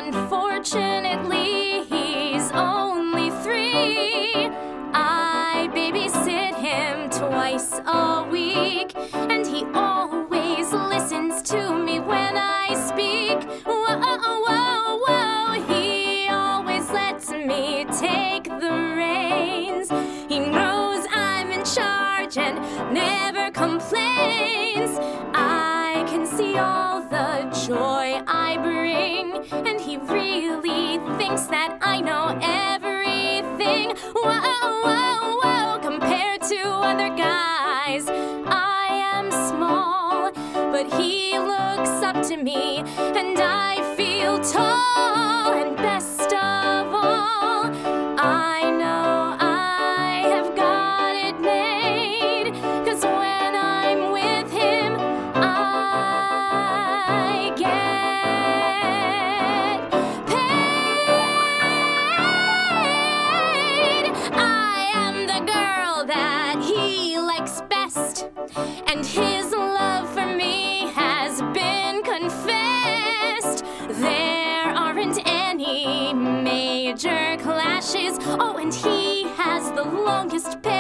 unfortunately, he's only 3. I babysit him twice a week, and he always listens to me when I speak. Whoa, whoa, whoa, he always lets me take the reins. He knows I'm in charge and never complains. I can see all the joy I bring, and he really thinks that I know everything. Whoa, whoa, whoa, compared to other guys, I am small, but he looks up to me, and I feel tall. And best of all, I know I have got it made, 'cause when I'm with him, I get paid. I am the girl that he likes best, and his love for me has been confessed. There aren't any major clashes. Oh, and he has the longest pay.